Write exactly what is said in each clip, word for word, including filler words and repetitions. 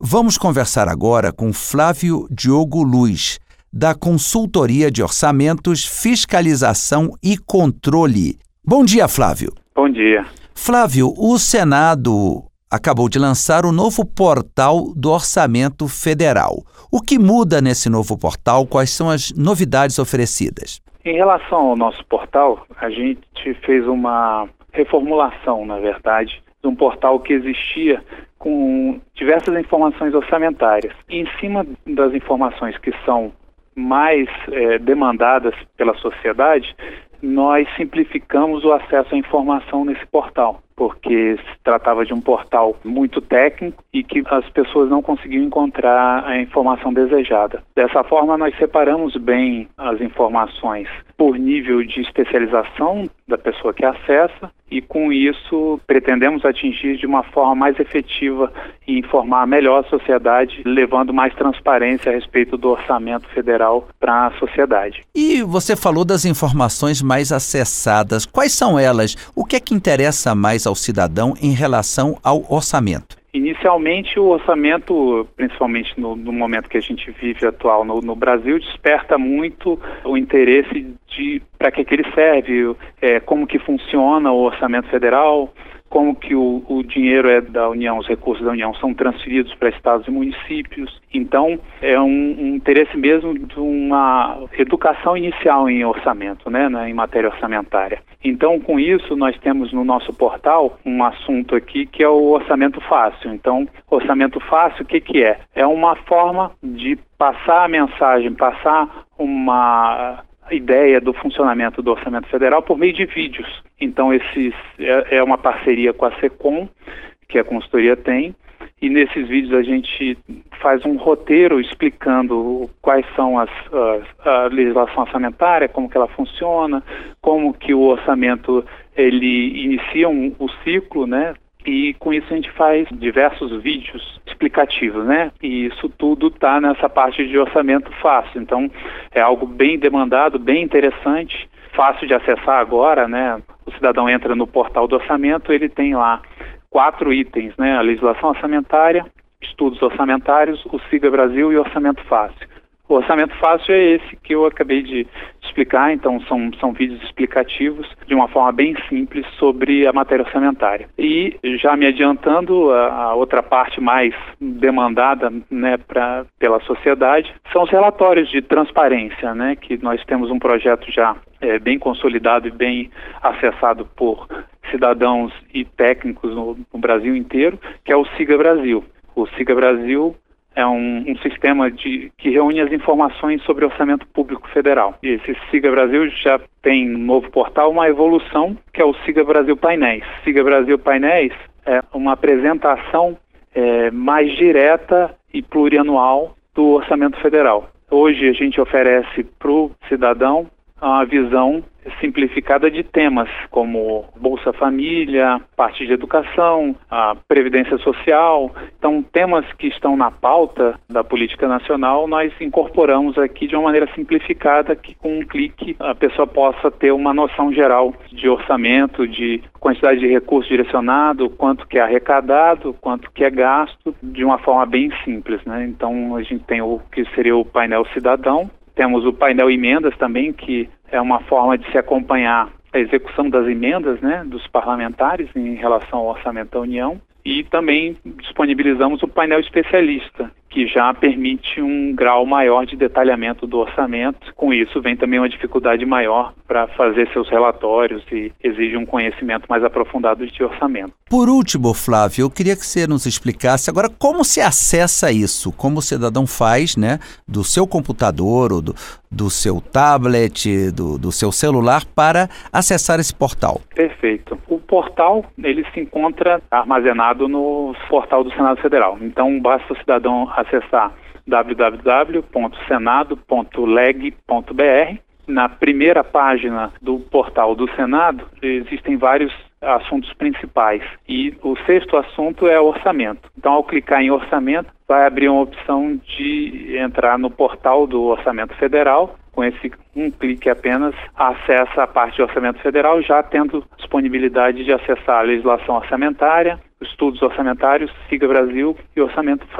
Vamos conversar agora com Flávio Diogo Luz, da Consultoria de Orçamentos, Fiscalização e Controle. Bom dia, Flávio. Bom dia. Flávio, o Senado acabou de lançar o novo portal do Orçamento Federal. O que muda nesse novo portal? Quais são as novidades oferecidas? Em relação ao nosso portal, a gente fez uma reformulação, na verdade, de um portal que existia com diversas informações orçamentárias. E em cima das informações que são mais é, demandadas pela sociedade, nós simplificamos o acesso à informação nesse portal, porque se tratava de um portal muito técnico e que as pessoas não conseguiam encontrar a informação desejada. Dessa forma, nós separamos bem as informações por nível de especialização da pessoa que acessa e, com isso, pretendemos atingir de uma forma mais efetiva e informar melhor a sociedade, levando mais transparência a respeito do orçamento federal para a sociedade. E você falou das informações mais acessadas. Quais são elas? O que é que interessa mais ao cidadão em relação ao orçamento? Inicialmente, o orçamento, principalmente no, no momento que a gente vive atual no, no Brasil, desperta muito o interesse de para que, que ele serve, é, como que funciona o orçamento federal, como que o, o dinheiro é da União, os recursos da União são transferidos para estados e municípios. Então, é um, um interesse mesmo de uma educação inicial em orçamento, né, né, em matéria orçamentária. Então, com isso, nós temos no nosso portal um assunto aqui que é o orçamento fácil. Então, orçamento fácil, o que que é? É uma forma de passar a mensagem, passar uma ideia do funcionamento do orçamento federal por meio de vídeos. Então, esses é, é uma parceria com a SECOM, que a consultoria tem, e nesses vídeos a gente faz um roteiro explicando quais são as, as a legislação orçamentária, como que ela funciona, como que o orçamento ele inicia um, o ciclo, né? E com isso a gente faz diversos vídeos explicativos, né? E isso tudo está nessa parte de orçamento fácil. Então, é algo bem demandado, bem interessante, fácil de acessar agora, né? O cidadão entra no portal do orçamento, ele tem lá quatro itens, né? A legislação orçamentária, estudos orçamentários, o Siga Brasil e o Orçamento Fácil. O Orçamento Fácil é esse que eu acabei de explicar, então são, são vídeos explicativos de uma forma bem simples sobre a matéria orçamentária. E já me adiantando, a, a outra parte mais demandada, né, pra, pela sociedade são os relatórios de transparência, né, que nós temos um projeto já é, bem consolidado e bem acessado por cidadãos e técnicos no, no Brasil inteiro, que é o Siga Brasil. O Siga Brasil é um, um sistema de, que reúne as informações sobre orçamento público federal. E esse Siga Brasil já tem no novo portal uma evolução, que é o Siga Brasil Painéis. Siga Brasil Painéis é uma apresentação é, mais direta e plurianual do orçamento federal. Hoje a gente oferece para o cidadão uma visão simplificada de temas como Bolsa Família, parte de educação, a Previdência Social. Então, temas que estão na pauta da política nacional, nós incorporamos aqui de uma maneira simplificada, que com um clique a pessoa possa ter uma noção geral de orçamento, de quantidade de recursos direcionado, quanto que é arrecadado, quanto que é gasto, de uma forma bem simples, né? Então, a gente tem o que seria o painel cidadão. Temos o painel emendas também, que é uma forma de se acompanhar a execução das emendas, né, dos parlamentares em relação ao orçamento da União. E também disponibilizamos o painel especialista, que já permite um grau maior de detalhamento do orçamento. Com isso, vem também uma dificuldade maior para fazer seus relatórios e exige um conhecimento mais aprofundado de orçamento. Por último, Flávio, eu queria que você nos explicasse agora como se acessa isso, como o cidadão faz, né, do seu computador ou do, do seu tablet, do, do seu celular para acessar esse portal. Perfeito. O portal, ele se encontra armazenado no portal do Senado Federal. Então, basta o cidadão acessar w w w ponto senado ponto leg ponto b r. Na primeira página do portal do Senado, existem vários assuntos principais. E o sexto assunto é orçamento. Então, ao clicar em orçamento, vai abrir uma opção de entrar no portal do Orçamento Federal. Com esse um clique apenas, acessa a parte de orçamento federal, já tendo disponibilidade de acessar a legislação orçamentária, estudos orçamentários, Siga Brasil e Orçamento Fácil.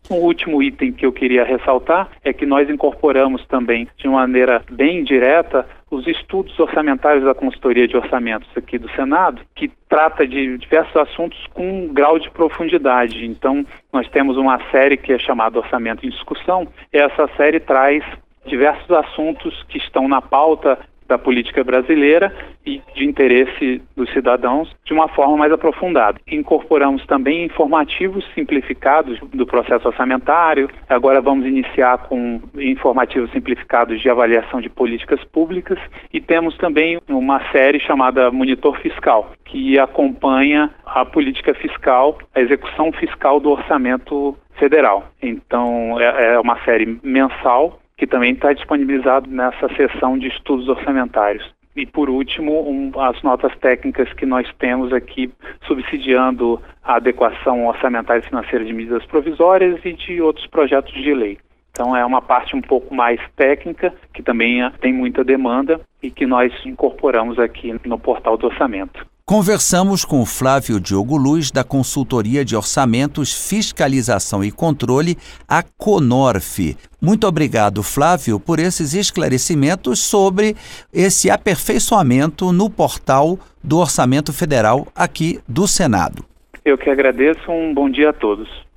Um último item que eu queria ressaltar é que nós incorporamos também, de maneira bem direta, os estudos orçamentários da Consultoria de Orçamentos aqui do Senado, que trata de diversos assuntos com um grau de profundidade. Então, nós temos uma série que é chamada Orçamento em Discussão, e essa série traz diversos assuntos que estão na pauta da política brasileira e de interesse dos cidadãos de uma forma mais aprofundada. Incorporamos também informativos simplificados do processo orçamentário. Agora vamos iniciar com informativos simplificados de avaliação de políticas públicas e temos também uma série chamada Monitor Fiscal, que acompanha a política fiscal, a execução fiscal do orçamento federal. Então é uma série mensal que também está disponibilizado nessa seção de estudos orçamentários. E, por último, um, as notas técnicas que nós temos aqui subsidiando a adequação orçamentária e financeira de medidas provisórias e de outros projetos de lei. Então, é uma parte um pouco mais técnica, que também tem muita demanda e que nós incorporamos aqui no portal do orçamento. Conversamos com Flávio Diogo Luz, da Consultoria de Orçamentos, Fiscalização e Controle, a Conorf. Muito obrigado, Flávio, por esses esclarecimentos sobre esse aperfeiçoamento no portal do Orçamento Federal aqui do Senado. Eu que agradeço. Um bom dia a todos.